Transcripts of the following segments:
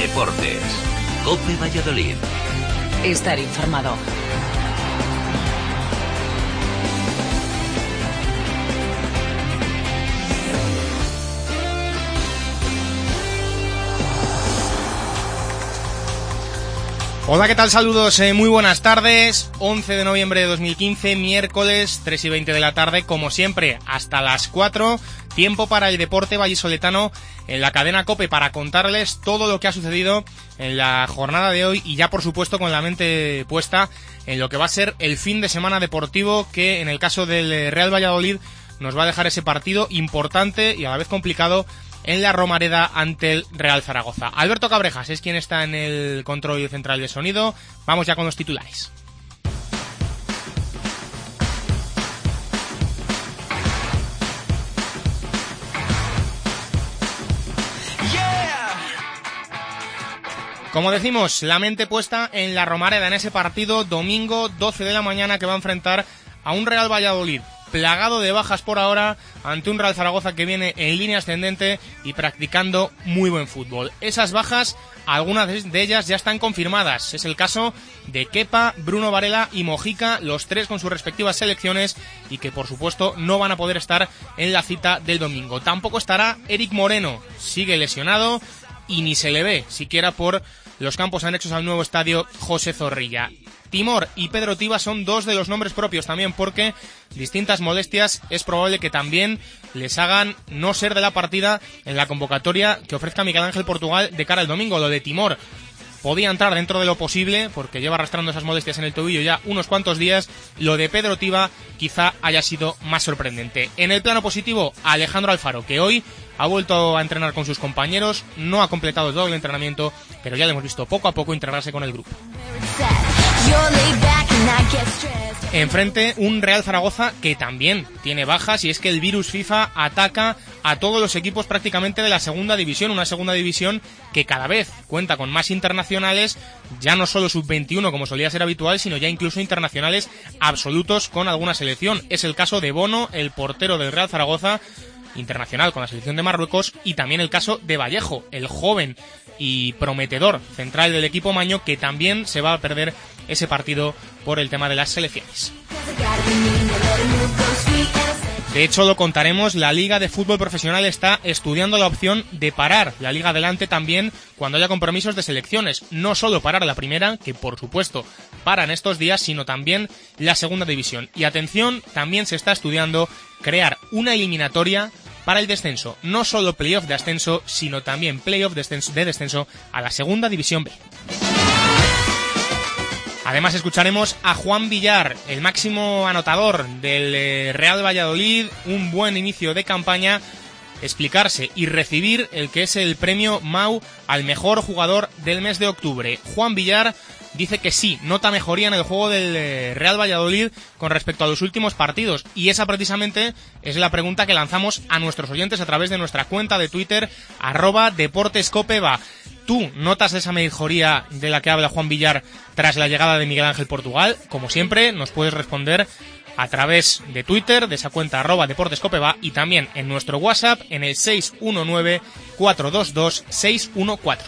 Deportes. COPE Valladolid. Estar informado. Hola, ¿qué tal? Saludos, muy buenas tardes. 11 de noviembre de 2015, miércoles, 3:20 de la tarde, como siempre, hasta las 4. Tiempo para el deporte vallisoletano en la cadena COPE para contarles todo lo que ha sucedido en la jornada de hoy y ya, por supuesto, con la mente puesta en lo que va a ser el fin de semana deportivo que, en el caso del Real Valladolid, nos va a dejar ese partido importante y a la vez complicado en la Romareda ante el Real Zaragoza. Alberto Cabrejas es quien está en el control central de sonido. Vamos ya con los titulares. Como decimos, la mente puesta en la Romareda, en ese partido domingo 12 de la mañana que va a enfrentar a un Real Valladolid plagado de bajas por ahora ante un Real Zaragoza que viene en línea ascendente y practicando muy buen fútbol. Esas bajas, algunas de ellas ya están confirmadas. Es el caso de Kepa, Bruno Varela y Mojica, los tres con sus respectivas selecciones y que por supuesto no van a poder estar en la cita del domingo. Tampoco estará Eric Moreno, sigue lesionado y ni se le ve siquiera por los campos anexos al nuevo estadio José Zorrilla. Timor y Pedro Tiba son dos de los nombres propios también porque distintas molestias es probable que también les hagan no ser de la partida en la convocatoria que ofrezca Miguel Ángel Portugal de cara al domingo. Lo de Timor podía entrar dentro de lo posible porque lleva arrastrando esas molestias en el tobillo ya unos cuantos días. Lo de Pedro Tiba quizá haya sido más sorprendente. En el plano positivo, Alejandro Alfaro, que hoy ha vuelto a entrenar con sus compañeros, no ha completado todo el entrenamiento, pero ya le hemos visto poco a poco integrarse con el grupo. Enfrente un Real Zaragoza que también tiene bajas y es que el virus FIFA ataca a todos los equipos prácticamente de la segunda división, una segunda división que cada vez cuenta con más internacionales, ya no solo sub-21 como solía ser habitual, sino ya incluso internacionales absolutos con alguna selección. Es el caso de Bono, el portero del Real Zaragoza, internacional con la selección de Marruecos, y también el caso de Vallejo, el joven y prometedor central del equipo maño, que también se va a perder ese partido por el tema de las selecciones. De hecho, lo contaremos, la Liga de Fútbol Profesional está estudiando la opción de parar la Liga adelante también cuando haya compromisos de selecciones. No solo parar la primera, que por supuesto paran estos días, sino también la segunda división. Y atención, también se está estudiando crear una eliminatoria para el descenso. No solo playoff de ascenso, sino también playoff de descenso a la segunda división B. Además escucharemos a Juan Villar, el máximo anotador del Real Valladolid, un buen inicio de campaña, explicarse y recibir el que es el premio Mau al mejor jugador del mes de octubre. Juan Villar dice que sí, nota mejoría en el juego del Real Valladolid con respecto a los últimos partidos, y esa precisamente es la pregunta que lanzamos a nuestros oyentes a través de nuestra cuenta de Twitter @deportescopeva. ¿Tú notas esa mejoría de la que habla Juan Villar tras la llegada de Miguel Ángel Portugal? Como siempre, nos puedes responder a través de Twitter, de esa cuenta @deportescopeva, y también en nuestro WhatsApp en el 619-422-614.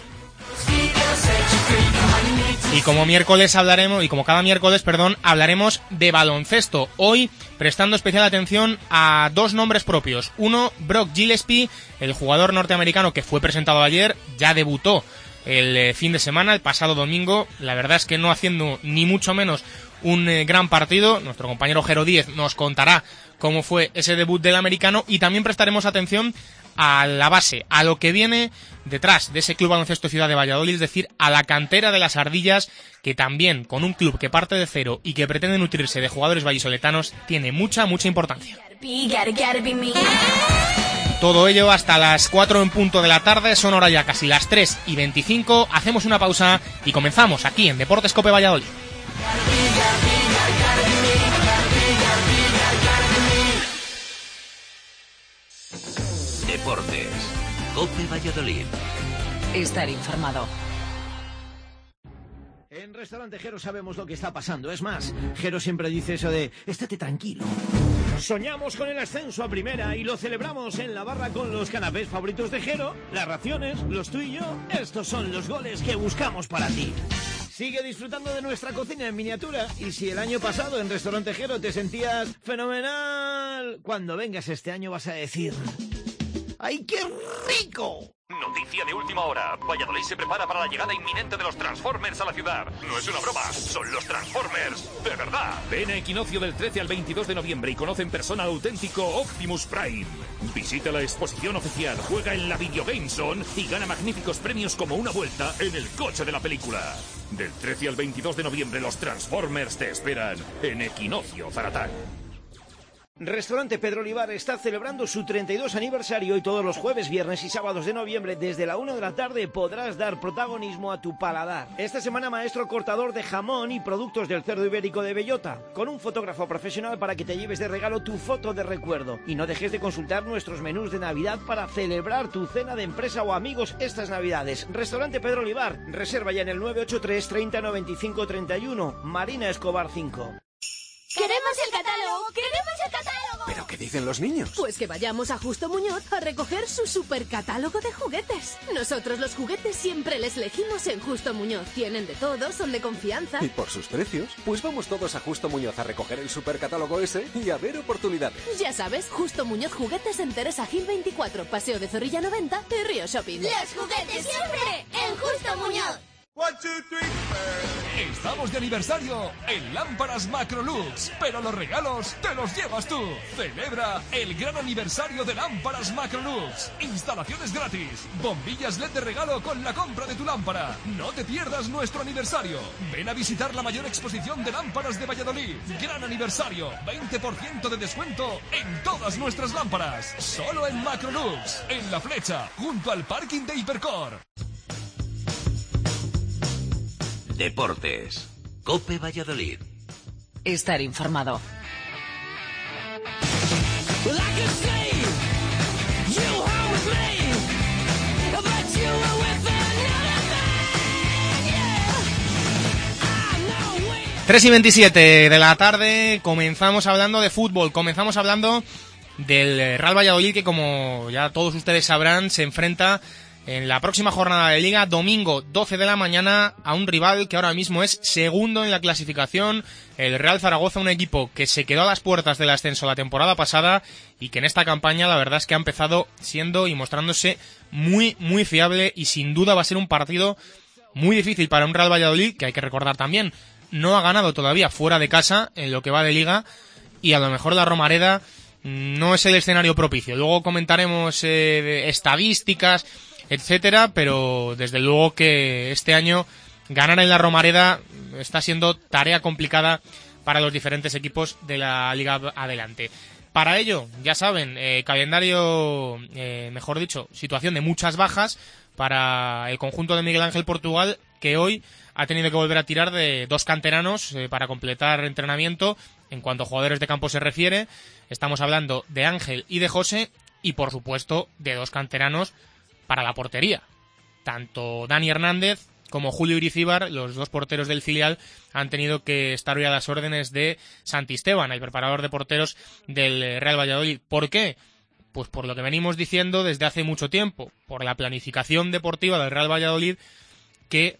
Y como cada miércoles, hablaremos de baloncesto. Hoy prestando especial atención a dos nombres propios. Uno, Brock Gillespie, el jugador norteamericano que fue presentado ayer, ya debutó el fin de semana, el pasado domingo. La verdad es que no haciendo ni mucho menos un gran partido. Nuestro compañero Jero Díez nos contará cómo fue ese debut del americano, y también prestaremos atención a la base, a lo que viene detrás de ese Club Baloncesto Ciudad de Valladolid, es decir, a la cantera de las Ardillas, que también, con un club que parte de cero y que pretende nutrirse de jugadores vallisoletanos, tiene mucha importancia. Todo ello hasta las 4 en punto de la tarde, son ahora ya casi las 3:25, hacemos una pausa y comenzamos aquí en Deportes COPE Valladolid. Deportes. COPE Valladolid. Estar informado. En Restaurante Jero sabemos lo que está pasando. Es más, Jero siempre dice eso de estate tranquilo. Soñamos con el ascenso a primera y lo celebramos en la barra con los canapés favoritos de Jero, las raciones, los tú y yo. Estos son los goles que buscamos para ti. Sigue disfrutando de nuestra cocina en miniatura y si el año pasado en Restaurante Jero te sentías fenomenal, cuando vengas este año vas a decir... ¡Ay, qué rico! Noticia de última hora. Valladolid se prepara para la llegada inminente de los Transformers a la ciudad. No es una broma, son los Transformers de verdad. Ven a Equinoccio del 13 al 22 de noviembre y conoce en persona al auténtico Optimus Prime. Visita la exposición oficial, juega en la Video Game Zone y gana magníficos premios como una vuelta en el coche de la película. Del 13 al 22 de noviembre los Transformers te esperan en Equinoccio Zaratán. Restaurante Pedro Olivar está celebrando su 32 aniversario y todos los jueves, viernes y sábados de noviembre desde la 1 de la tarde podrás dar protagonismo a tu paladar. Esta semana maestro cortador de jamón y productos del cerdo ibérico de bellota, con un fotógrafo profesional para que te lleves de regalo tu foto de recuerdo. Y no dejes de consultar nuestros menús de Navidad para celebrar tu cena de empresa o amigos estas Navidades. Restaurante Pedro Olivar, reserva ya en el 983 30 95 31, Marina Escobar 5. ¡Queremos el catálogo! ¡Queremos el catálogo! ¿Pero qué dicen los niños? Pues que vayamos a Justo Muñoz a recoger su supercatálogo de juguetes. Nosotros los juguetes siempre les elegimos en Justo Muñoz. Tienen de todo, son de confianza. ¿Y por sus precios? Pues vamos todos a Justo Muñoz a recoger el supercatálogo ese y a ver oportunidades. Ya sabes, Justo Muñoz Juguetes en Teresa Gil 24, Paseo de Zorrilla 90 y Río Shopping. ¡Los juguetes siempre en Justo Muñoz! Estamos de aniversario en Lámparas Macrolux, pero los regalos te los llevas tú. Celebra el gran aniversario de Lámparas Macrolux. Instalaciones gratis, bombillas LED de regalo con la compra de tu lámpara. No te pierdas nuestro aniversario. Ven a visitar la mayor exposición de lámparas de Valladolid. Gran aniversario, 20% de descuento en todas nuestras lámparas. Solo en Macrolux, en La Flecha, junto al parking de Hipercor. Deportes. COPE Valladolid. Estar informado. Tres y 27 de la tarde, comenzamos hablando de fútbol, comenzamos hablando del Real Valladolid que, como ya todos ustedes sabrán, se enfrenta en la próxima jornada de Liga, domingo 12 de la mañana, a un rival que ahora mismo es segundo en la clasificación, el Real Zaragoza, un equipo que se quedó a las puertas del ascenso la temporada pasada y que en esta campaña la verdad es que ha empezado siendo y mostrándose muy, muy fiable y sin duda va a ser un partido muy difícil para un Real Valladolid, que hay que recordar también, no ha ganado todavía fuera de casa en lo que va de Liga y a lo mejor la Romareda no es el escenario propicio. Luego comentaremos estadísticas, etcétera, pero desde luego que este año ganar en la Romareda está siendo tarea complicada para los diferentes equipos de la Liga adelante. Para ello, ya saben, calendario, mejor dicho, situación de muchas bajas para el conjunto de Miguel Ángel Portugal, que hoy ha tenido que volver a tirar de dos canteranos para completar entrenamiento. En cuanto a jugadores de campo se refiere, estamos hablando de Ángel y de José, y por supuesto de dos canteranos para la portería. Tanto Dani Hernández como Julio Iricíbar, los dos porteros del filial, han tenido que estar hoy a las órdenes de Santisteban, el preparador de porteros del Real Valladolid. ¿Por qué? Pues por lo que venimos diciendo desde hace mucho tiempo, por la planificación deportiva del Real Valladolid que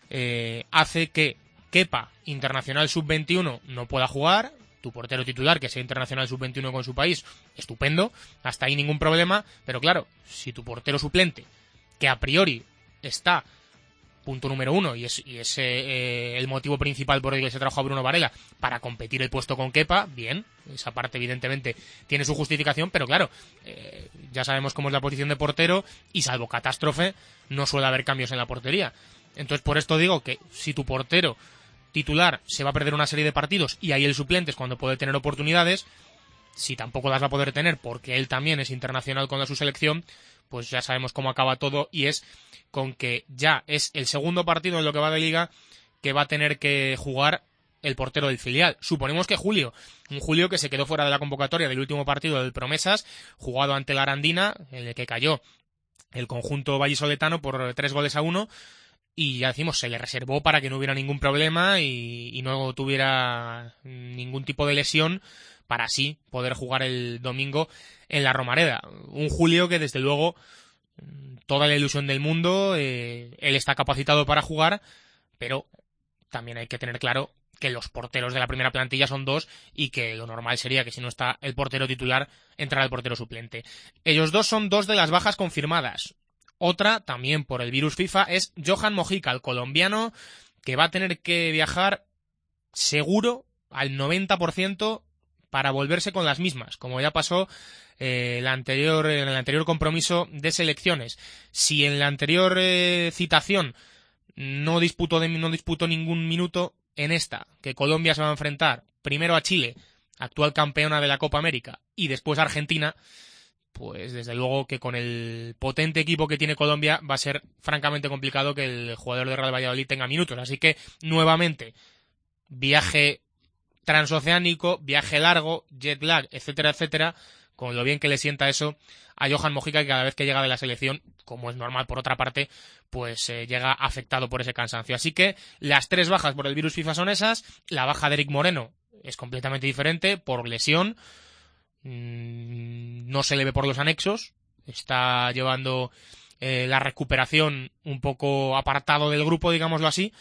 hace que Kepa, internacional sub-21, no pueda jugar. Tu portero titular, que sea internacional sub-21 con su país, estupendo, hasta ahí ningún problema, pero claro, si tu portero suplente, que a priori está, punto número uno, y es el motivo principal por el que se trajo a Bruno Varela, para competir el puesto con Kepa, bien, esa parte evidentemente tiene su justificación, pero claro, ya sabemos cómo es la posición de portero, y salvo catástrofe, no suele haber cambios en la portería. Entonces por esto digo que si tu portero titular se va a perder una serie de partidos y ahí el suplente es cuando puede tener oportunidades, si tampoco las va a poder tener porque él también es internacional con su selección, pues ya sabemos cómo acaba todo, y es con que ya es el segundo partido en lo que va de Liga que va a tener que jugar el portero del filial. Suponemos que un Julio que se quedó fuera de la convocatoria del último partido del Promesas, jugado ante la Arandina, en el que cayó el conjunto vallisoletano por 3-1, y ya decimos, se le reservó para que no hubiera ningún problema y no tuviera ningún tipo de lesión para así poder jugar el domingo en la Romareda. Un Julio que desde luego toda la ilusión del mundo, él está capacitado para jugar, pero también hay que tener claro que los porteros de la primera plantilla son 2 y que lo normal sería que si no está el portero titular, entrara el portero suplente. Ellos 2 son 2 de las bajas confirmadas. Otra, también por el virus FIFA, es Johan Mojica, el colombiano, que va a tener que viajar seguro al 90% para volverse con las mismas, como ya pasó en el anterior compromiso de selecciones. Si en la anterior citación no disputó ningún minuto, en esta, que Colombia se va a enfrentar primero a Chile, actual campeona de la Copa América, y después a Argentina, pues desde luego que con el potente equipo que tiene Colombia va a ser francamente complicado que el jugador de Real Valladolid tenga minutos. Así que, nuevamente, viaje transoceánico, viaje largo, jet lag, etcétera, etcétera, con lo bien que le sienta eso a Johan Mojica, que cada vez que llega de la selección, como es normal por otra parte, pues llega afectado por ese cansancio. Así que las 3 bajas por el virus FIFA son esas. La baja de Eric Moreno es completamente diferente por lesión. No se le ve por los anexos. Está llevando la recuperación un poco apartado del grupo, digámoslo así.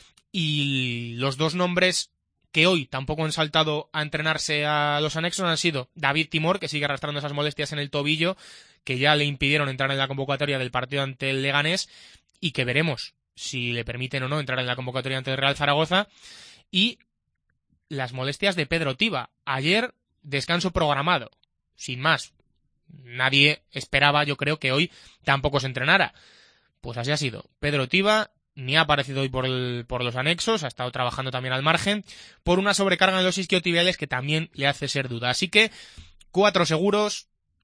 Y los 2 nombres que hoy tampoco han saltado a entrenarse a los anexos han sido David Timor, que sigue arrastrando esas molestias en el tobillo, que ya le impidieron entrar en la convocatoria del partido ante el Leganés, y que veremos si le permiten o no entrar en la convocatoria ante el Real Zaragoza, y las molestias de Pedro Tiba. Ayer, descanso programado, sin más. Nadie esperaba, yo creo, que hoy tampoco se entrenara. Pues así ha sido. Pedro Tiba ni ha aparecido hoy por los anexos, ha estado trabajando también al margen, por una sobrecarga en los isquiotibiales que también le hace ser duda. Así que 4 seguros,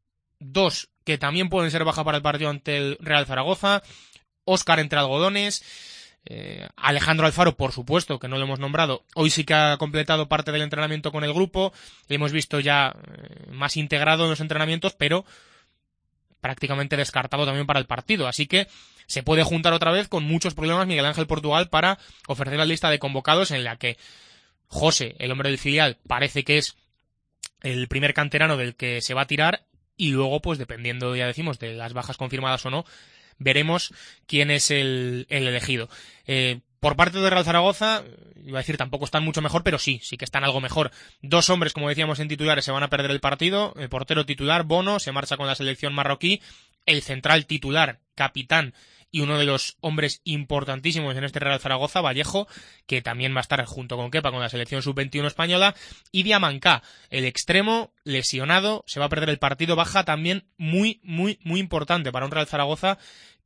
2 que también pueden ser baja para el partido ante el Real Zaragoza, Óscar entre algodones, Alejandro Alfaro, por supuesto, que no lo hemos nombrado, hoy sí que ha completado parte del entrenamiento con el grupo, le hemos visto ya más integrado en los entrenamientos, pero prácticamente descartado también para el partido, así que se puede juntar otra vez con muchos problemas Miguel Ángel Portugal para ofrecer la lista de convocados, en la que José, el hombre del filial, parece que es el primer canterano del que se va a tirar, y luego, pues dependiendo, ya decimos, de las bajas confirmadas o no, veremos quién es el elegido. Por parte de Real Zaragoza, iba a decir, tampoco están mucho mejor, pero sí que están algo mejor. 2 hombres, como decíamos, en titulares se van a perder el partido. El portero titular, Bono, se marcha con la selección marroquí. El central titular, capitán, y uno de los hombres importantísimos en este Real Zaragoza, Vallejo, que también va a estar junto con Kepa con la selección sub-21 española, y Diamancá, el extremo, lesionado, se va a perder el partido, baja también muy importante para un Real Zaragoza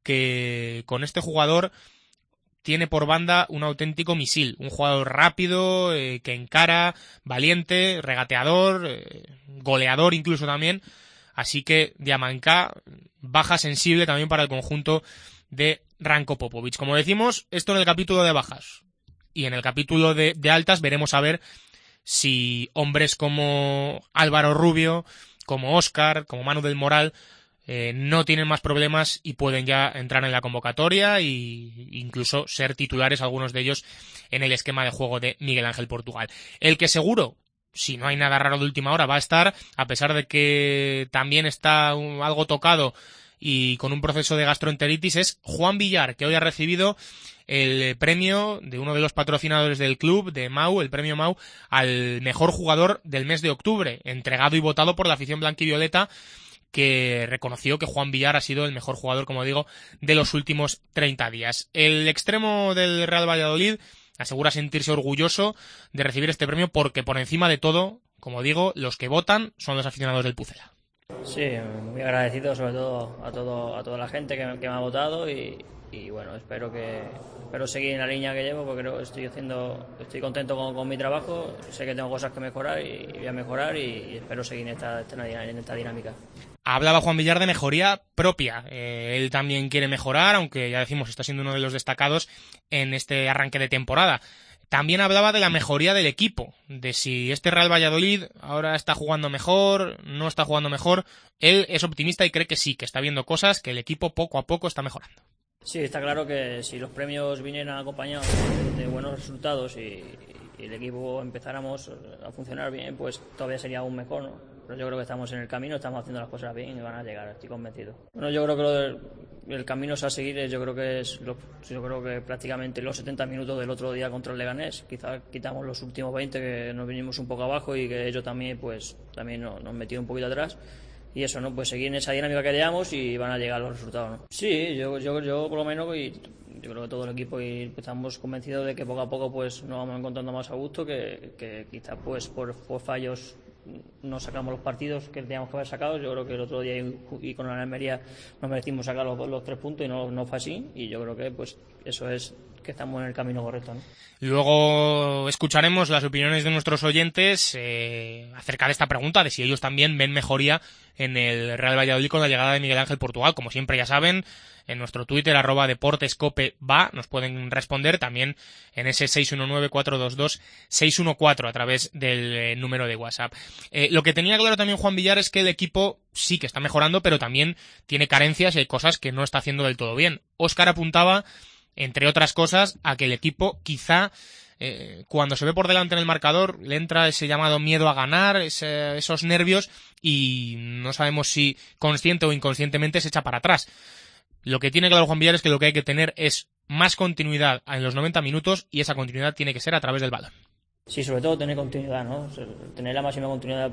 que con este jugador tiene por banda un auténtico misil, un jugador rápido, que encara, valiente, regateador, goleador incluso también, así que Diamancá, baja sensible también para el conjunto de Ranko Popovic. Como decimos, esto en el capítulo de bajas, y en el capítulo de altas veremos a ver si hombres como Álvaro Rubio, como Óscar, como Manu del Moral, no tienen más problemas y pueden ya entrar en la convocatoria e incluso ser titulares, algunos de ellos, en el esquema de juego de Miguel Ángel Portugal. El que seguro, si no hay nada raro de última hora, va a estar, a pesar de que también está algo tocado y con un proceso de gastroenteritis, es Juan Villar, que hoy ha recibido el premio de uno de los patrocinadores del club, de Mau, el premio Mau, al mejor jugador del mes de octubre, entregado y votado por la afición blanquivioleta, que reconoció que Juan Villar ha sido el mejor jugador, como digo, de los últimos 30 días. El extremo del Real Valladolid asegura sentirse orgulloso de recibir este premio porque, por encima de todo, como digo, los que votan son los aficionados del Pucela. Sí, muy agradecido sobre todo a toda la gente que me ha votado y bueno, espero seguir en la línea que llevo, porque creo que estoy contento con mi trabajo, sé que tengo cosas que mejorar y voy a mejorar y espero seguir en esta dinámica. Hablaba Juan Villar de mejoría propia, él también quiere mejorar, aunque ya decimos está siendo uno de los destacados en este arranque de temporada. También hablaba de la mejoría del equipo, de si este Real Valladolid ahora está jugando mejor, no está jugando mejor. Él es optimista y cree que sí, que está viendo cosas, que el equipo poco a poco está mejorando. Sí, está claro que si los premios vinieran acompañados de buenos resultados y el equipo empezáramos a funcionar bien, pues todavía sería aún mejor, ¿no? Pero yo creo que estamos en el camino, estamos haciendo las cosas bien y van a llegar, estoy convencido. Bueno, yo creo que el camino a seguir yo creo que prácticamente los 70 minutos del otro día contra el Leganés, quizás quitamos los últimos 20 que nos vinimos un poco abajo y que ellos también nos metido un poquito atrás. Y eso, ¿no? Pues seguir en esa dinámica que llevamos y van a llegar los resultados, ¿no? Sí, yo por lo menos, y yo creo que todo el equipo estamos convencidos de que poco a poco pues nos vamos encontrando más a gusto, que quizás pues por fallos no sacamos los partidos que teníamos que haber sacado. Yo creo que el otro día y con la Almería nos merecimos sacar los 3 puntos y no fue así, y yo creo que pues eso es que estamos en el camino correcto, ¿no? Luego escucharemos las opiniones de nuestros oyentes acerca de esta pregunta, de si ellos también ven mejoría en el Real Valladolid con la llegada de Miguel Ángel Portugal. Como siempre ya saben, en nuestro Twitter @deportescope_va nos pueden responder, también en ese 619-422-614 a través del número de WhatsApp. Lo que tenía claro también Juan Villar es que el equipo sí que está mejorando, pero también tiene carencias y hay cosas que no está haciendo del todo bien. Óscar apuntaba, entre otras cosas, a que el equipo quizá cuando se ve por delante en el marcador le entra ese llamado miedo a ganar, esos nervios, y no sabemos si consciente o inconscientemente se echa para atrás. Lo que tiene claro Juan Villar es que lo que hay que tener es más continuidad en los 90 minutos, y esa continuidad tiene que ser a través del balón. Sí, sobre todo tener continuidad, ¿no? Tener la máxima continuidad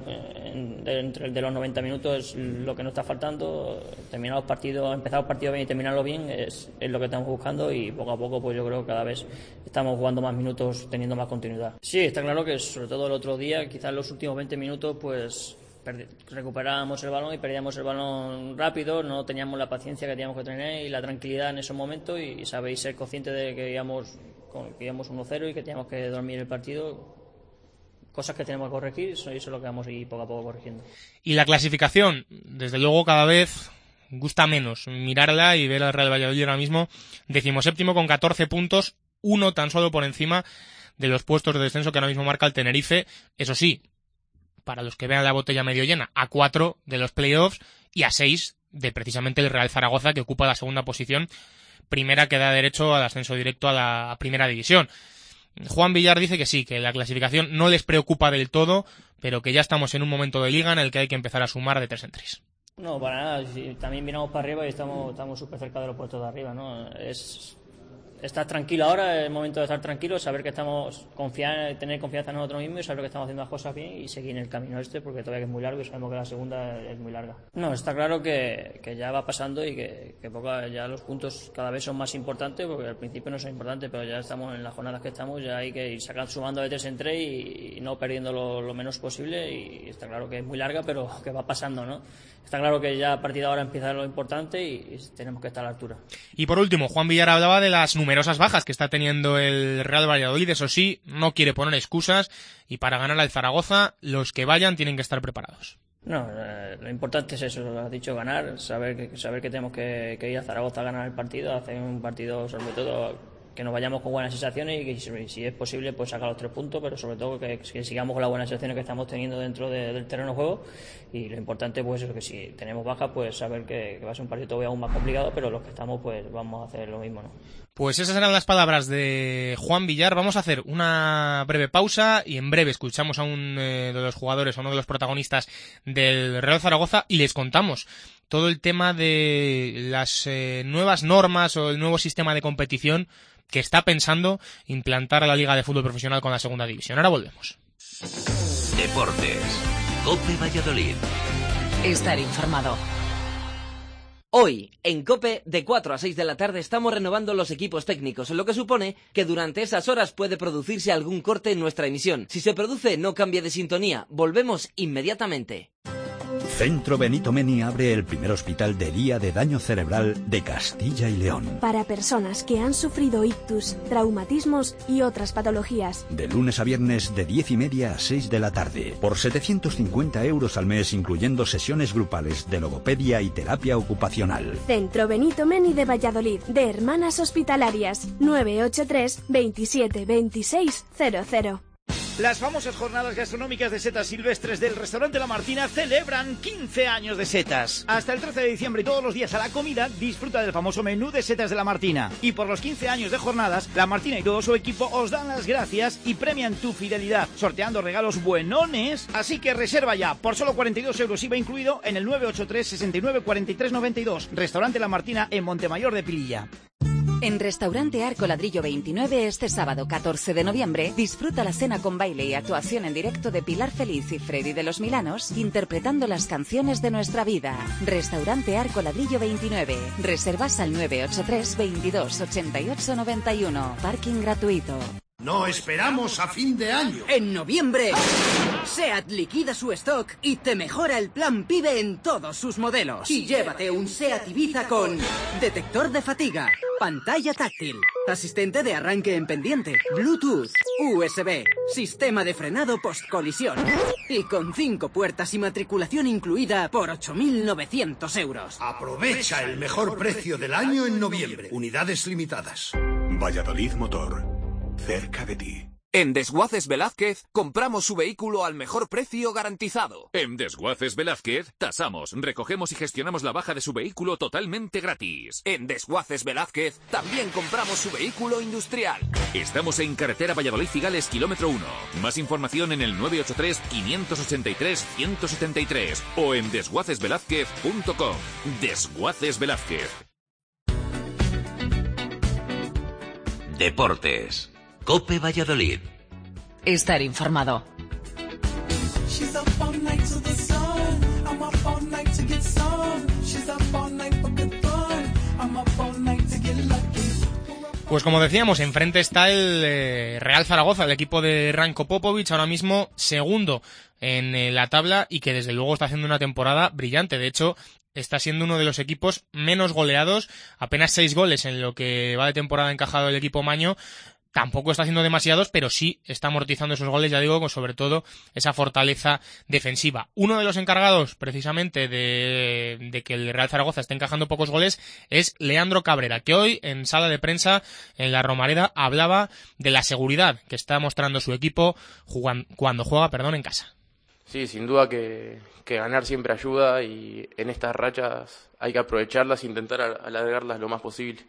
de los 90 minutos es lo que nos está faltando. Empezar los partidos bien y terminarlos bien es lo que estamos buscando, y poco a poco pues yo creo que cada vez estamos jugando más minutos, teniendo más continuidad. Sí, está claro que sobre todo el otro día, quizás los últimos 20 minutos pues recuperábamos el balón y perdíamos el balón rápido, no teníamos la paciencia que teníamos que tener y la tranquilidad en esos momentos, y sabéis ser conscientes de que íbamos 1-0 y que teníamos que dormir el partido, cosas que tenemos que corregir, eso es lo que vamos a ir poco a poco corrigiendo. Y la clasificación, desde luego cada vez gusta menos mirarla y ver al Real Valladolid ahora mismo 17º con 14 puntos, uno tan solo por encima de los puestos de descenso que ahora mismo marca el Tenerife. Eso sí, para los que vean la botella medio llena, a 4 de los playoffs y a 6 de precisamente el Real Zaragoza, que ocupa la segunda posición, primera que da derecho al ascenso directo a la primera división. Juan Villar dice que sí, que la clasificación no les preocupa del todo, pero que ya estamos en un momento de liga en el que hay que empezar a sumar de 3 en 3. No, para nada, también miramos para arriba y estamos súper cerca de los puestos de arriba, ¿no? Estar tranquilo ahora, es el momento de estar tranquilo, saber que tener confianza en nosotros mismos y saber que estamos haciendo las cosas bien y seguir en el camino porque todavía es muy largo y sabemos que la segunda es muy larga. No, está claro que ya va pasando y que ya los puntos cada vez son más importantes, porque al principio no son importantes, pero ya estamos en las jornadas que estamos, ya hay que ir sumando de 3 en 3 y no perdiendo lo menos posible, y está claro que es muy larga, pero que va pasando, ¿no? Está claro que ya a partir de ahora empieza lo importante y tenemos que estar a la altura. Y por último, Juan Villar hablaba de las numerosas bajas que está teniendo el Real Valladolid. Eso sí, no quiere poner excusas, y para ganar al Zaragoza los que vayan tienen que estar preparados. No, lo importante es eso, lo has dicho, ganar, saber que tenemos que ir a Zaragoza a ganar el partido, hacer un partido sobre todo que nos vayamos con buenas sensaciones y que si es posible pues sacar los 3 puntos, pero sobre todo que sigamos con las buenas sensaciones que estamos teniendo dentro del terreno de juego. Y lo importante pues es que si tenemos bajas pues saber que va a ser un partido todavía aún más complicado, pero los que estamos pues vamos a hacer lo mismo, ¿no? Pues esas eran las palabras de Juan Villar. Vamos a hacer una breve pausa y en breve escuchamos a uno de los jugadores, a uno de los protagonistas del Real Zaragoza, y les contamos todo el tema de las nuevas normas o el nuevo sistema de competición que está pensando implantar a la Liga de Fútbol Profesional con la segunda división. Ahora volvemos. Deportes. COPE Valladolid. Estar informado. Hoy, en COPE, de 4 a 6 de la tarde estamos renovando los equipos técnicos, lo que supone que durante esas horas puede producirse algún corte en nuestra emisión. Si se produce, no cambie de sintonía. Volvemos inmediatamente. Centro Benito Meni abre el primer hospital de día de daño cerebral de Castilla y León. Para personas que han sufrido ictus, traumatismos y otras patologías. De lunes a viernes de 10:30 a 6 de la tarde. Por 750 € al mes, incluyendo sesiones grupales de logopedia y terapia ocupacional. Centro Benito Meni de Valladolid, de Hermanas Hospitalarias. 983 27 26 00. Las famosas jornadas gastronómicas de setas silvestres del restaurante La Martina celebran 15 años de setas. Hasta el 13 de diciembre y todos los días a la comida disfruta del famoso menú de setas de La Martina. Y por los 15 años de jornadas, La Martina y todo su equipo os dan las gracias y premian tu fidelidad, sorteando regalos buenones. Así que reserva ya, por solo 42 euros IVA incluido, en el 983 69 43 92. Restaurante La Martina en Montemayor de Pililla. En Restaurante Arco Ladrillo 29, este sábado 14 de noviembre, disfruta la cena con baile y actuación en directo de Pilar Feliz y Freddy de los Milanos, interpretando las canciones de nuestra vida. Restaurante Arco Ladrillo 29. Reservas al 983 22 88 91. Parking gratuito. No esperamos a fin de año. En noviembre, SEAT liquida su stock y te mejora el plan PIBE en todos sus modelos. Y llévate un SEAT Ibiza con detector de fatiga, pantalla táctil, asistente de arranque en pendiente, Bluetooth, USB, sistema de frenado post-colisión y con 5 puertas y matriculación incluida por 8.900 euros. Aprovecha el mejor precio del año en noviembre. Unidades limitadas. Valladolid Motor. Cerca de ti. En Desguaces Velázquez compramos su vehículo al mejor precio garantizado. En Desguaces Velázquez tasamos, recogemos y gestionamos la baja de su vehículo totalmente gratis. En Desguaces Velázquez también compramos su vehículo industrial. Estamos en carretera Valladolid-Cigales, kilómetro 1. Más información en el 983 583 173 o en desguacesvelázquez.com. Desguaces Velázquez. Deportes. COPE Valladolid. Estar informado. Pues como decíamos, enfrente está el Real Zaragoza, el equipo de Ranko Popovic, ahora mismo segundo en la tabla y que desde luego está haciendo una temporada brillante. De hecho, está siendo uno de los equipos menos goleados, apenas 6 goles en lo que va de temporada encajado el equipo maño. Tampoco está haciendo demasiados, pero sí está amortizando esos goles, ya digo, con sobre todo esa fortaleza defensiva. Uno de los encargados, precisamente, de que el Real Zaragoza esté encajando pocos goles es Leandro Cabrera, que hoy, en sala de prensa, en la Romareda, hablaba de la seguridad que está mostrando su equipo cuando juega en casa. Sí, sin duda que ganar siempre ayuda y en estas rachas hay que aprovecharlas e intentar alargarlas lo más posible.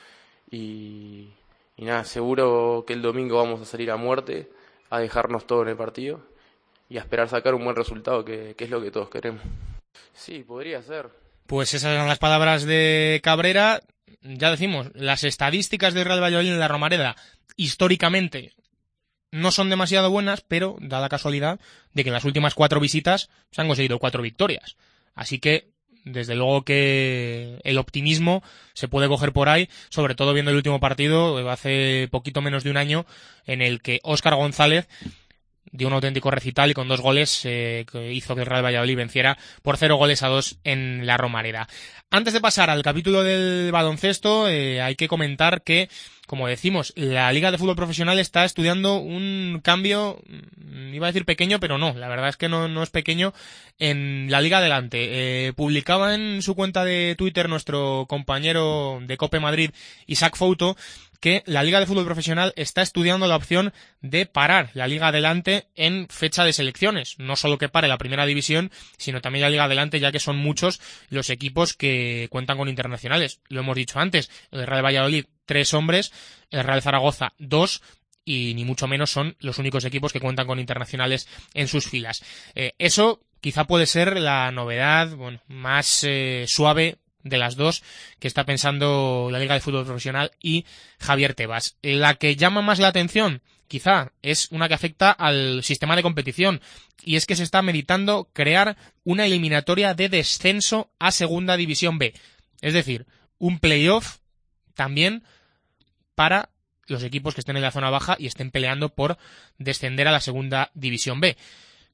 Y nada, seguro que el domingo vamos a salir a muerte, a dejarnos todo en el partido y a esperar sacar un buen resultado, que es lo que todos queremos. Sí, podría ser. Pues esas eran las palabras de Cabrera. Ya decimos, las estadísticas del Real Valladolid en la Romareda, históricamente, no son demasiado buenas, pero da la casualidad de que en las últimas 4 visitas se han conseguido 4 victorias. Así que, desde luego que el optimismo se puede coger por ahí, sobre todo viendo el último partido, hace poquito menos de un año, en el que Óscar González dio un auténtico recital y con 2 goles hizo que el Real Valladolid venciera por 0-2 en la Romareda. Antes de pasar al capítulo del baloncesto, hay que comentar que, como decimos, la Liga de Fútbol Profesional está estudiando un cambio, iba a decir pequeño, pero no, la verdad es que no es pequeño, en la Liga Adelante. Publicaba en su cuenta de Twitter nuestro compañero de COPE Madrid, Isaac Fouto, que la Liga de Fútbol Profesional está estudiando la opción de parar la Liga Adelante en fecha de selecciones. No solo que pare la primera división, sino también la Liga Adelante, ya que son muchos los equipos que cuentan con internacionales. Lo hemos dicho antes, el Real Valladolid, 3 hombres, el Real Zaragoza, 2, y ni mucho menos son los únicos equipos que cuentan con internacionales en sus filas. Eso quizá puede ser la novedad más suave de las dos que está pensando la Liga de Fútbol Profesional y Javier Tebas. La que llama más la atención, quizá, es una que afecta al sistema de competición, y es que se está meditando crear una eliminatoria de descenso a Segunda División B. Es decir, un playoff también para los equipos que estén en la zona baja y estén peleando por descender a la Segunda División B.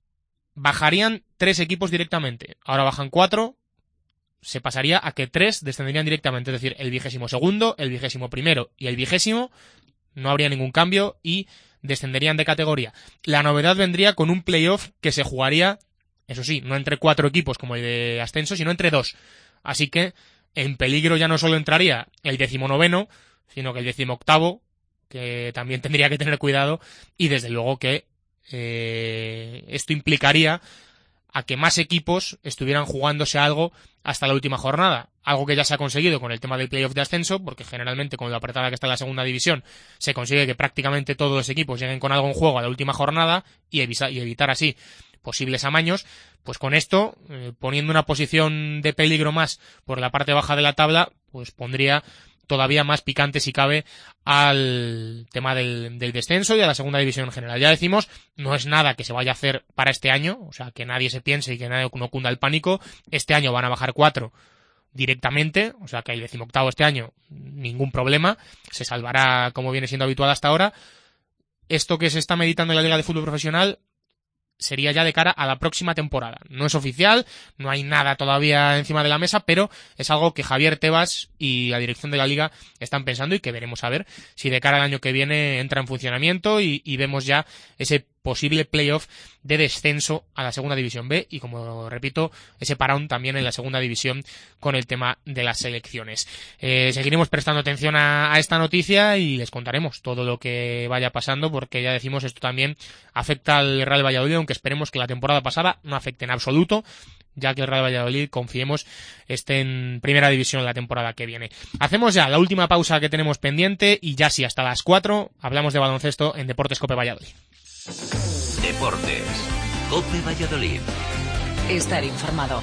Bajarían 3 equipos directamente. Ahora bajan 4. Se pasaría a que 3 descenderían directamente, es decir, el 22º, el 21º y el 20º, no habría ningún cambio y descenderían de categoría. La novedad vendría con un playoff que se jugaría, eso sí, no entre 4 equipos como el de ascenso, sino entre 2. Así que en peligro ya no solo entraría el 19º, sino que el 18º, que también tendría que tener cuidado, y desde luego que esto implicaría a que más equipos estuvieran jugándose algo hasta la última jornada, algo que ya se ha conseguido con el tema del playoff de ascenso, porque generalmente con lo apretada que está la segunda división se consigue que prácticamente todos los equipos lleguen con algo en juego a la última jornada y evitar así posibles amaños. Pues con esto, poniendo una posición de peligro más por la parte baja de la tabla, pues pondría todavía más picante, si cabe, al tema del descenso y a la segunda división en general. Ya decimos, no es nada que se vaya a hacer para este año, o sea, que nadie se piense y que nadie no cunda el pánico. Este año van a bajar 4 directamente, o sea que el 18º este año, ningún problema, se salvará como viene siendo habitual hasta ahora. Esto que se está meditando en la Liga de Fútbol Profesional sería ya de cara a la próxima temporada. No es oficial, no hay nada todavía encima de la mesa, pero es algo que Javier Tebas y la dirección de la Liga están pensando y que veremos a ver si de cara al año que viene entra en funcionamiento y vemos ya ese posible playoff de descenso a la segunda división B y, como repito, ese parón también en la segunda división con el tema de las selecciones. Seguiremos prestando atención a esta noticia y les contaremos todo lo que vaya pasando, porque ya decimos, esto también afecta al Real Valladolid, aunque esperemos que la temporada pasada no afecte en absoluto, ya que el Real Valladolid, confiemos, esté en primera división la temporada que viene. Hacemos ya la última pausa que tenemos pendiente y ya sí, hasta las 4 hablamos de baloncesto en Deportes Cope Valladolid. Deportes Cope Valladolid. Estar informado.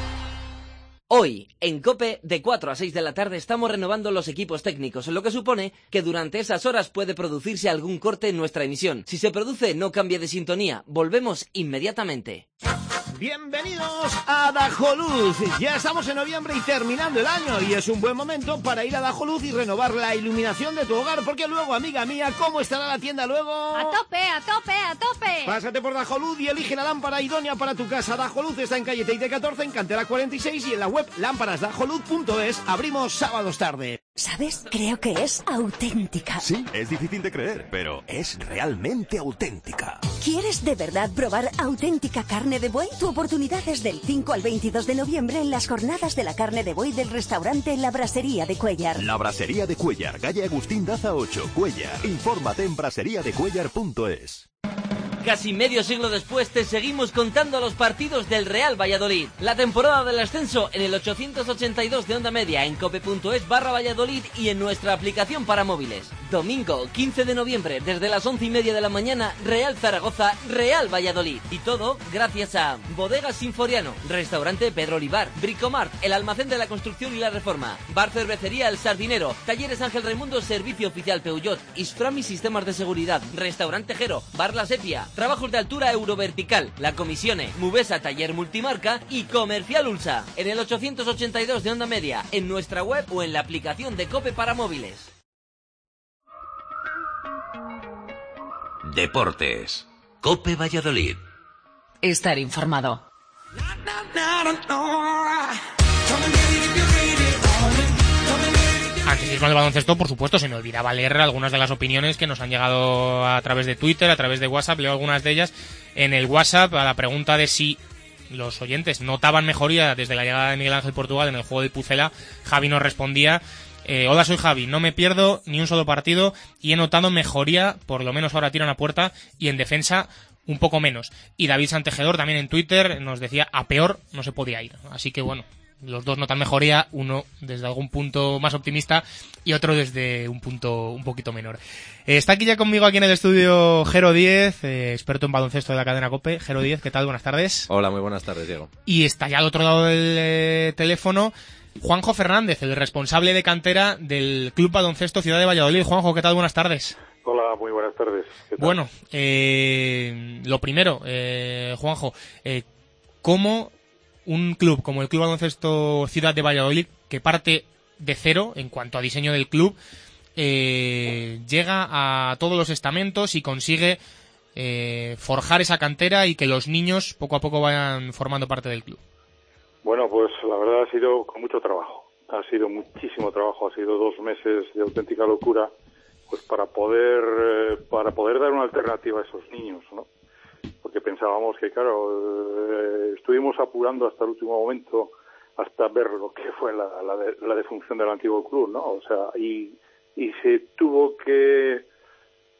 Hoy, en COPE, de 4 a 6 de la tarde estamos renovando los equipos técnicos, lo que supone que durante esas horas puede producirse algún corte en nuestra emisión. Si se produce, no cambie de sintonía. Volvemos inmediatamente. Bienvenidos a Dajoluz. Ya estamos en noviembre y terminando el año, y es un buen momento para ir a Dajoluz y renovar la iluminación de tu hogar, porque luego, amiga mía, ¿cómo estará la tienda luego? ¡A tope, a tope, a tope! Pásate por Dajoluz y elige la lámpara idónea para tu casa. Dajoluz está en calle Teide 14, en Cantera 46, y en la web lámparasdajoluz.es. Abrimos sábados tarde. ¿Sabes? Creo que es auténtica. Sí, es difícil de creer, pero es realmente auténtica. ¿Quieres de verdad probar auténtica carne de buey? Tu oportunidad es del 5 al 22 de noviembre en las jornadas de la carne de buey del restaurante La Brasería de Cuéllar. La Brasería de Cuéllar, calle Agustín Daza 8, Cuéllar. Infórmate en braseriadecuéllar.es. Casi medio siglo después te seguimos contando los partidos del Real Valladolid. La temporada del ascenso en el 882 de Onda Media, en cope.es/Valladolid y en nuestra aplicación para móviles. Domingo 15 de noviembre desde las 11:30 de la mañana, Real Zaragoza, Real Valladolid. Y todo gracias a Bodegas Sinforiano, Restaurante Pedro Olivar, Bricomart, el almacén de la construcción y la reforma, Bar Cervecería El Sardinero, Talleres Ángel Raimundo, Servicio Oficial Peugeot, Isframi Sistemas de Seguridad, Restaurante Jero, Bar La Sepia, Trabajos de Altura Eurovertical, La Comisione, Mubesa Taller Multimarca y Comercial Ulsa. En el 882 de Onda Media, en nuestra web o en la aplicación de COPE para móviles. Deportes Cope Valladolid. Estar informado. Antes de ir con el baloncesto, por supuesto, se me olvidaba leer algunas de las opiniones que nos han llegado a través de Twitter, a través de WhatsApp. Leo algunas de ellas en el WhatsApp a la pregunta de si los oyentes notaban mejoría desde la llegada de Miguel Ángel Portugal en el juego de Pucela. Javi nos respondía: hola, soy Javi, no me pierdo ni un solo partido y he notado mejoría, por lo menos ahora tiran a puerta y en defensa un poco menos. Y David Santejedor también en Twitter nos decía: a peor no se podía ir. Así que bueno, los dos notan mejoría, uno desde algún punto más optimista y otro desde un punto un poquito menor. Está aquí ya conmigo, aquí en el estudio, Jero Díez, experto en baloncesto de la cadena COPE. Jero Díez, ¿qué tal? Buenas tardes. Hola, muy buenas tardes, Diego. Y está ya al otro lado del teléfono Juanjo Fernández, el responsable de cantera del Club Baloncesto Ciudad de Valladolid. Juanjo, ¿qué tal? Buenas tardes. Hola, muy buenas tardes. ¿Qué tal? Bueno, lo primero, Juanjo, ¿cómo un club como el Club Baloncesto Ciudad de Valladolid, que parte de cero en cuanto a diseño del club, llega a todos los estamentos y consigue forjar esa cantera y que los niños poco a poco vayan formando parte del club? Bueno, pues la verdad ha sido con mucho trabajo. Ha sido muchísimo trabajo. Ha sido 2 meses de auténtica locura, pues para poder dar una alternativa a esos niños, ¿no? Porque pensábamos que, claro, estuvimos apurando hasta el último momento, hasta ver lo que fue la defunción del antiguo club, ¿no? O sea, y se tuvo que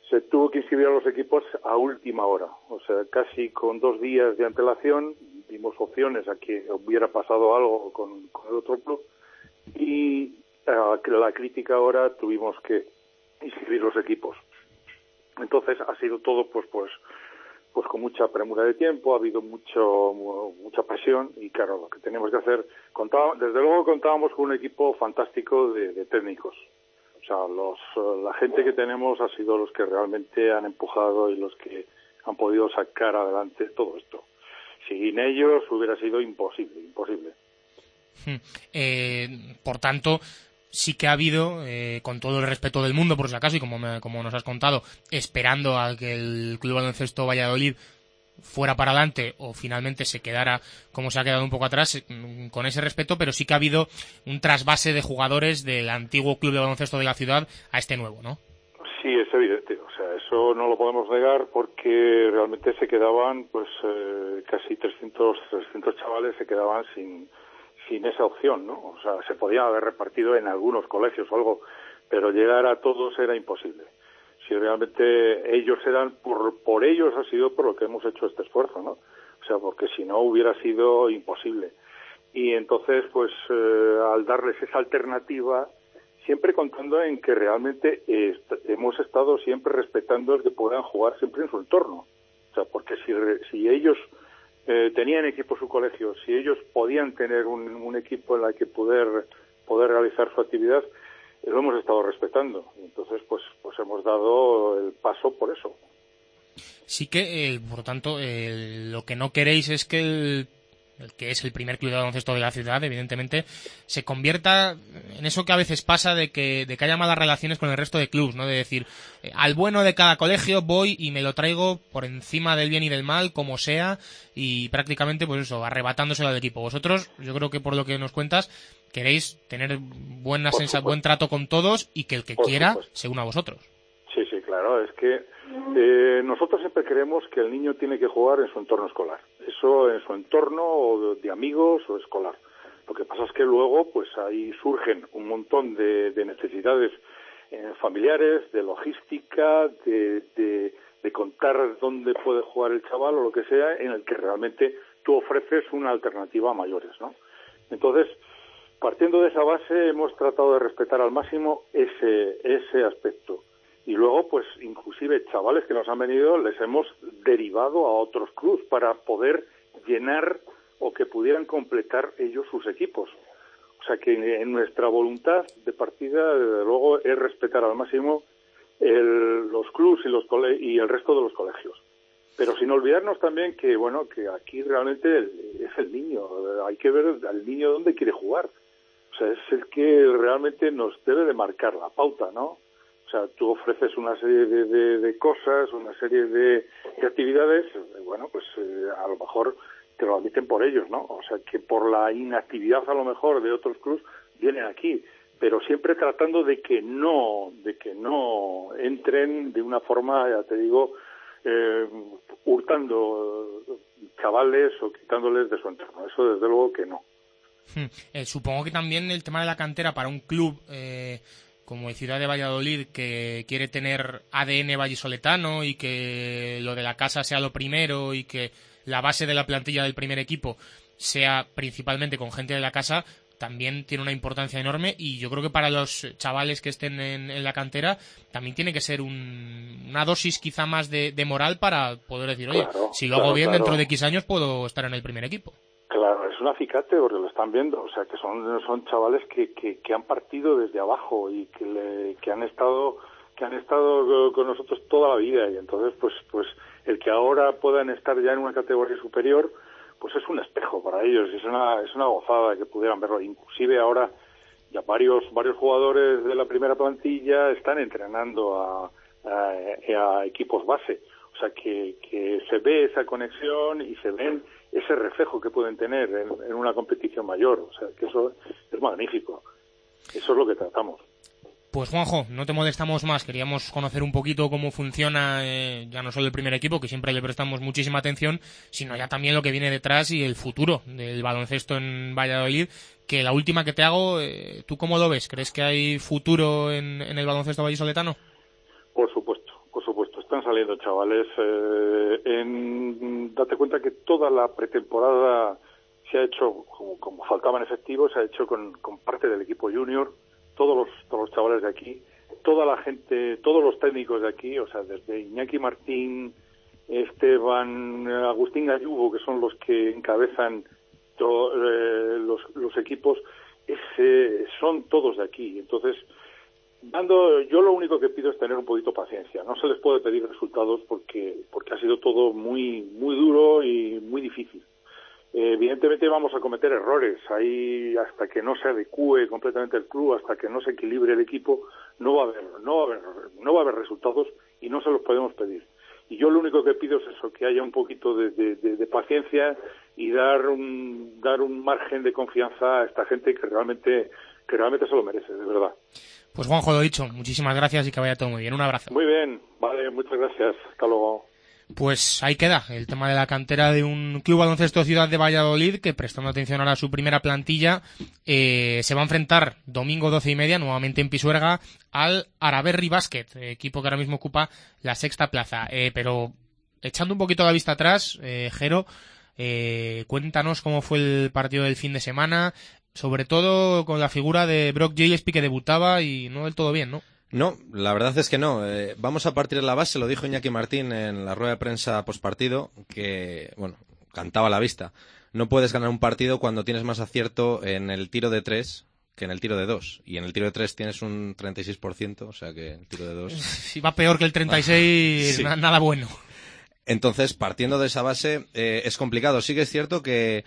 se tuvo que inscribir a los equipos a última hora, o sea, casi con 2 días de antelación. Dimos opciones a que hubiera pasado algo con el otro club y a la crítica ahora tuvimos que inscribir los equipos. Entonces ha sido todo pues con mucha premura de tiempo, ha habido mucha presión y claro, lo que tenemos que hacer, desde luego contábamos con un equipo fantástico de técnicos. O sea, la gente que tenemos ha sido los que realmente han empujado y los que han podido sacar adelante todo esto. Sin ellos hubiera sido imposible. Por tanto, sí que ha habido, con todo el respeto del mundo, por si acaso, y como nos has contado, esperando a que el Club Baloncesto Valladolid fuera para adelante o finalmente se quedara como se ha quedado un poco atrás, con ese respeto, pero sí que ha habido un trasvase de jugadores del antiguo Club de Baloncesto de la ciudad a este nuevo, ¿no? Sí, es evidente, o sea, eso no lo podemos negar porque realmente se quedaban casi 300 chavales se quedaban sin esa opción, ¿no? O sea, se podía haber repartido en algunos colegios o algo, pero llegar a todos era imposible. Si realmente ellos eran, por ellos ha sido por lo que hemos hecho este esfuerzo, ¿no? O sea, porque si no hubiera sido imposible. Y entonces, al darles esa alternativa, siempre contando en que realmente hemos estado siempre respetando el que puedan jugar siempre en su entorno. O sea, porque si ellos tenían equipo en su colegio, si ellos podían tener un equipo en el que poder realizar su actividad, lo hemos estado respetando. Entonces, pues hemos dado el paso por eso. Sí que, por tanto, lo que no queréis es que el que es el primer club de baloncesto de la ciudad, evidentemente, se convierta en eso que a veces pasa de que haya malas relaciones con el resto de clubs, ¿no? De decir, al bueno de cada colegio voy y me lo traigo por encima del bien y del mal, como sea, y prácticamente, pues eso, arrebatándoselo al equipo. Vosotros, yo creo que por lo que nos cuentas, queréis tener buen trato con todos y que el que quiera se una a vosotros. Sí, claro, es que nosotros siempre creemos que el niño tiene que jugar en su entorno escolar, eso en su entorno o de amigos o escolar. Lo que pasa es que luego pues ahí surgen un montón de necesidades familiares, de logística, de contar dónde puede jugar el chaval o lo que sea, en el que realmente tú ofreces una alternativa a mayores, ¿no? Entonces, partiendo de esa base, hemos tratado de respetar al máximo ese aspecto. Y luego, pues, inclusive chavales que nos han venido, les hemos derivado a otros clubs para poder llenar o que pudieran completar ellos sus equipos. O sea que en nuestra voluntad de partida, desde luego, es respetar al máximo los clubs y el resto de los colegios. Pero sin olvidarnos también que, bueno, que aquí realmente es el niño. Hay que ver al niño dónde quiere jugar. O sea, es el que realmente nos debe de marcar la pauta, ¿no? O sea, tú ofreces una serie de cosas, una serie de actividades, bueno, pues a lo mejor te lo admiten por ellos, ¿no? O sea, que por la inactividad a lo mejor de otros clubs vienen aquí, pero siempre tratando de que no entren de una forma, ya te digo, hurtando chavales o quitándoles de su entorno. Eso desde luego que no. Supongo que también el tema de la cantera para un club como Ciudad de Valladolid, que quiere tener ADN vallisoletano y que lo de la casa sea lo primero y que la base de la plantilla del primer equipo sea principalmente con gente de la casa, también tiene una importancia enorme, y yo creo que para los chavales que estén en la cantera también tiene que ser una dosis quizá más de moral para poder decir, oye, si lo hago bien, dentro de X años puedo estar en el primer equipo. Claro, es un acicate porque lo están viendo, o sea, que son chavales que han partido desde abajo y que han estado con nosotros toda la vida, y entonces pues el que ahora puedan estar ya en una categoría superior, pues es un espejo para ellos, es una gozada que pudieran verlo. Inclusive ahora ya varios jugadores de la primera plantilla están entrenando a equipos base, o sea que se ve esa conexión y se ven ese reflejo que pueden tener en una competición mayor, o sea que eso es magnífico, eso es lo que tratamos. Pues Juanjo, no te molestamos más, queríamos conocer un poquito cómo funciona ya no solo el primer equipo, que siempre le prestamos muchísima atención, sino ya también lo que viene detrás y el futuro del baloncesto en Valladolid, que la última que te hago, ¿tú cómo lo ves? ¿Crees que hay futuro en el baloncesto vallisoletano? Por supuesto, están saliendo chavales. Date cuenta que toda la pretemporada se ha hecho, como faltaban efectivos, se ha hecho con parte del equipo junior, todos los chavales de aquí, toda la gente, todos los técnicos de aquí, o sea, desde Iñaki Martín, Esteban, Agustín Gallubo, que son los que encabezan los equipos, son todos de aquí. Entonces, yo lo único que pido es tener un poquito de paciencia. No se les puede pedir resultados porque ha sido todo muy muy duro y muy difícil. Evidentemente vamos a cometer errores. Ahí, hasta que no se adecue completamente el club, hasta que no se equilibre el equipo, no va a haber resultados y no se los podemos pedir. Y yo lo único que pido es eso, que haya un poquito de paciencia y dar un margen de confianza a esta gente que realmente se lo merece, de verdad. Pues Juanjo, lo dicho, muchísimas gracias y que vaya todo muy bien. Un abrazo. Muy bien, vale, muchas gracias. Hasta luego. Pues ahí queda el tema de la cantera de un Club Baloncesto Ciudad de Valladolid que, prestando atención ahora a su primera plantilla, se va a enfrentar domingo 12:30 nuevamente en Pisuerga al Araberri Basket, equipo que ahora mismo ocupa la sexta plaza. Pero echando un poquito la vista atrás, Jero, cuéntanos cómo fue el partido del fin de semana, sobre todo con la figura de Brock Gillespie, que debutaba y no del todo bien, ¿no? No, la verdad es que no. Vamos a partir de la base, lo dijo Iñaki Martín en la rueda de prensa postpartido, que, bueno, cantaba a la vista. No puedes ganar un partido cuando tienes más acierto en el tiro de 3 que en el tiro de 2. Y en el tiro de 3 tienes un 36%, o sea que el tiro de 2... Si va peor que el 36, sí. Nada bueno. Entonces, partiendo de esa base, es complicado. Sí que es cierto que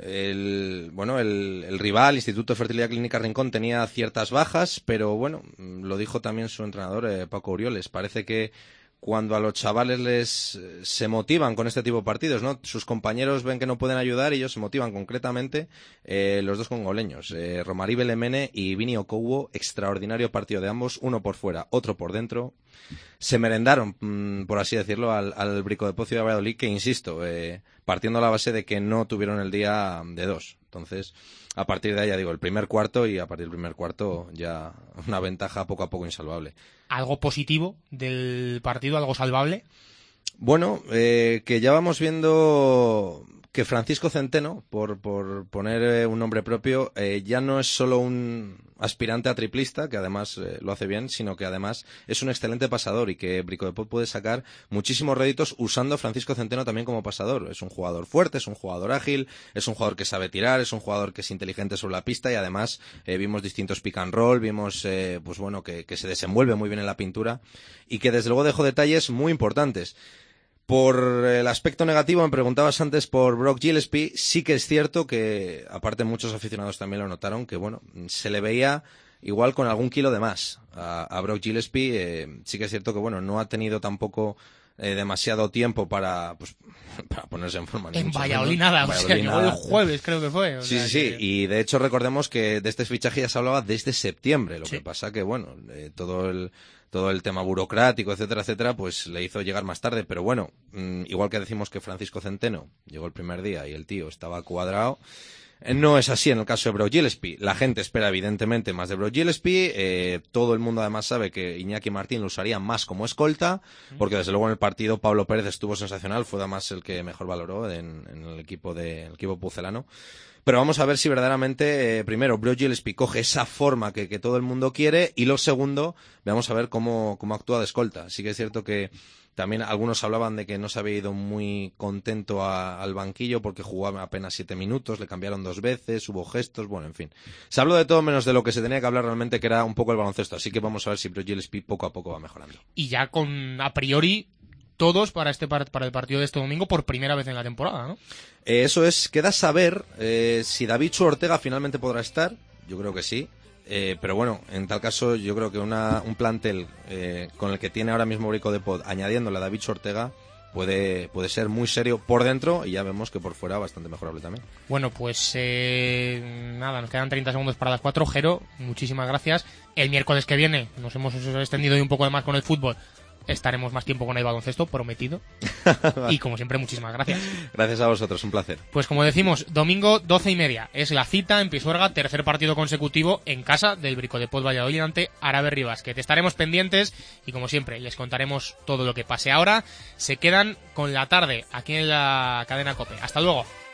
el rival, Instituto de Fertilidad Clínica Rincón, tenía ciertas bajas, pero bueno, lo dijo también su entrenador, Paco Urioles. Parece que cuando a los chavales se motivan con este tipo de partidos, ¿no? Sus compañeros ven que no pueden ayudar y ellos se motivan concretamente, los dos congoleños, Romari Belemene y Vini Okouwo. Extraordinario partido de ambos, uno por fuera, otro por dentro. Se merendaron, por así decirlo, al Brico de Pocio de Valladolid, que, insisto, partiendo a la base de que no tuvieron el día de 2. Entonces, a partir de ahí, ya digo, el primer cuarto, y a partir del primer cuarto ya una ventaja poco a poco insalvable. ¿Algo positivo del partido, algo salvable? Bueno, que ya vamos viendo que Francisco Centeno, por poner un nombre propio, ya no es solo un aspirante a triplista, que además lo hace bien, sino que además es un excelente pasador y que Brico de Pot puede sacar muchísimos réditos usando a Francisco Centeno también como pasador. Es un jugador fuerte, es un jugador ágil, es un jugador que sabe tirar, es un jugador que es inteligente sobre la pista y además vimos distintos pick and roll, vimos que se desenvuelve muy bien en la pintura y que desde luego dejó detalles muy importantes. Por el aspecto negativo, me preguntabas antes por Brock Gillespie. Sí que es cierto que, aparte muchos aficionados también lo notaron, que bueno, se le veía igual con algún kilo de más a Brock Gillespie. Sí que es cierto que bueno, no ha tenido tampoco demasiado tiempo para ponerse en forma. En Valladolid nada, o sea, llegó el jueves, creo que fue. Sí, y de hecho recordemos que de este fichaje ya se hablaba desde septiembre, que pasa que bueno, todo el tema burocrático, etcétera, pues le hizo llegar más tarde, pero bueno, igual que decimos que Francisco Centeno llegó el primer día y el tío estaba cuadrado, no es así en el caso de Brock Gillespie. La gente espera evidentemente más de Brock Gillespie, todo el mundo además sabe que Iñaki Martín lo usaría más como escolta, porque desde luego en el partido Pablo Pérez estuvo sensacional, fue además el que mejor valoró en el equipo pucelano. Pero vamos a ver si verdaderamente, primero, Brock Gillespie coge esa forma que todo el mundo quiere, y lo segundo, vamos a ver cómo actúa de escolta. Sí que es cierto que también algunos hablaban de que no se había ido muy contento al banquillo porque jugaba apenas 7 minutos, le cambiaron 2 veces, hubo gestos, bueno, en fin. Se habló de todo menos de lo que se tenía que hablar realmente, que era un poco el baloncesto. Así que vamos a ver si Brock Gillespie poco a poco va mejorando. Y ya a priori, todos para el partido de este domingo por primera vez en la temporada, ¿no? Eso es, queda saber si David Ortega finalmente podrá estar. Yo creo que sí. Pero bueno, en tal caso yo creo que un plantel con el que tiene ahora mismo Brico de Pot, añadiéndole a David Ortega, puede ser muy serio por dentro, y ya vemos que por fuera bastante mejorable también. Bueno, pues nada, nos quedan 30 segundos para las 4. Jero, muchísimas gracias. El miércoles que viene nos hemos extendido hoy un poco de más con el fútbol. estaremos más tiempo con el baloncesto, prometido. Y como siempre, muchísimas gracias. Gracias a vosotros, un placer. Pues como decimos, domingo 12:30 es la cita en Pisuerga, tercer partido consecutivo en casa del Bricodeport Valladolid ante Araberri Basket. Estaremos pendientes y como siempre les contaremos todo lo que pase. Ahora se quedan con la tarde aquí en la cadena COPE. Hasta luego.